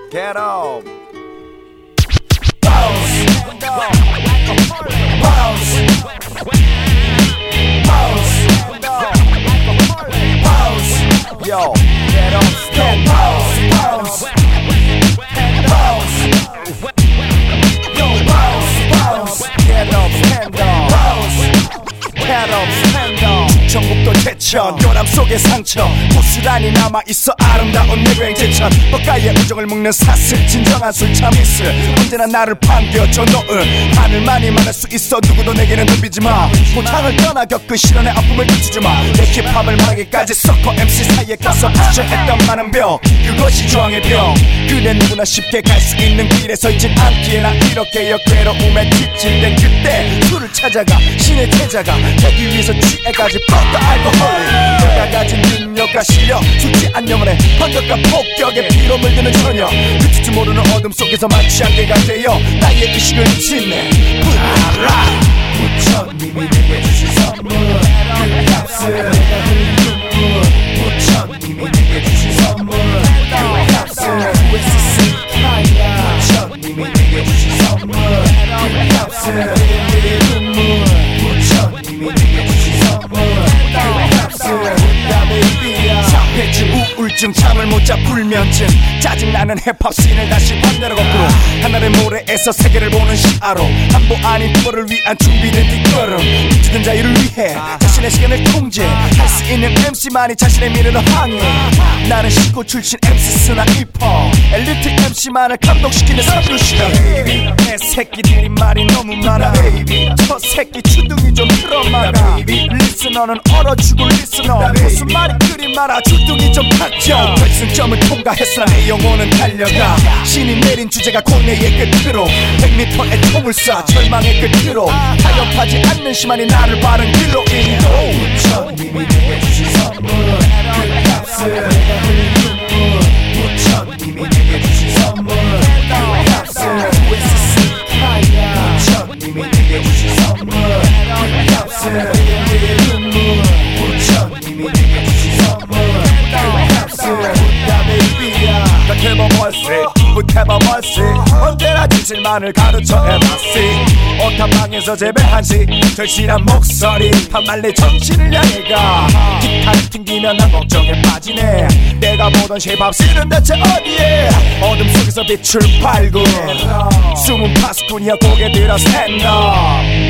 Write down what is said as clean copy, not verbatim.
Get up. Yo, get up, stand bounce. Yo, bounce. Get up, stand up. Get up, stand up. 전국도 제천 요람 속의 상처 고스란히 남아있어 아름다운 내 횡재천 뻑가의 우정을 묶는 사슬 진정한 술참 이슬 언제나 나를 반겨줘 너을 하늘만이 말할 수 있어 누구도 내게는 눕히지마 고탕을 떠나 겪은 시련의 아픔을 늦추지마 내 힙합을 말하기까지 서커 MC 사이에 껴서 부셔했던 많은 병 그것이 저항의 병 그래 누구나 쉽게 갈 수 있는 길에 서있진 않기에 난 이렇게 역괴로움에 지칠땐 그때 술을 찾아가 신의 제자가 되기 위해서 취해가지 뻗다 알코올 내가 가진 능력과 실력 죽지 않영원해 반격과 폭격에 피로 물드는 저녁 그치지 모르는 어둠 속에서 마치 안개가 되어 나의 의식을 짓네 부라라 부처님이 내게 주신 선물 그 값을 내가 흘린 눈물 부처님이 내게 주신 선물 그 값을 부처님이 내게 주신 선물 그 값을 내가 흘린 눈물 부처님이 내게 주신 선물 자폐증 우울증 잠을 못 자 불면증 짜증나는 힙합 씬을 다시 반대로 거꾸로 하늘의 모래에서 세계를 보는 시야로 한 보 아닌 두 번을 위한 준비된 뒷걸음 미치는 자유를 위해 자신의 시간을 통제할 수 있는 MC만이 자신의 미래로 항해 나는 시고 출신 MC 스나 힙합 엘리트 MC만을 감동시키는 선두시다 내 새끼들이 말이 너무 많아 저 새끼 주둥이 좀 틀어막아 리스너는 얼어주고 리스너 무슨 말이 그리 많아 주둥이 좀 닥쳐 결승점을 통과했으나 내 영혼은 달려가 신이 내린 주제가 고뇌의 끝으로 100m의 총을 쏴 절망의 끝으로 타협하지 않는 시만이 나를 바른 길로 인도 부처님이 내게 주신 선물 그 값을 내가 흘린 눈물 부처님이 내게 주신 선물 그 값을 부처님이 내게 주신 선물 그 값을 내가 흘린 눈물 부처님이 내게 주신 선물 그 값을 Whatever mercy 언제나 진실만을 가르쳐 해봤지 오탄방에서 재배한시 절실한 목소리 반말리 정신을 향해가 기타를 튕기면 난 걱정에 빠지네 내가 보던 힙합 씬은 대체 어디에 어둠 속에서 빛을 발굴 숨은 파수꾼이야 고개 들어 stand up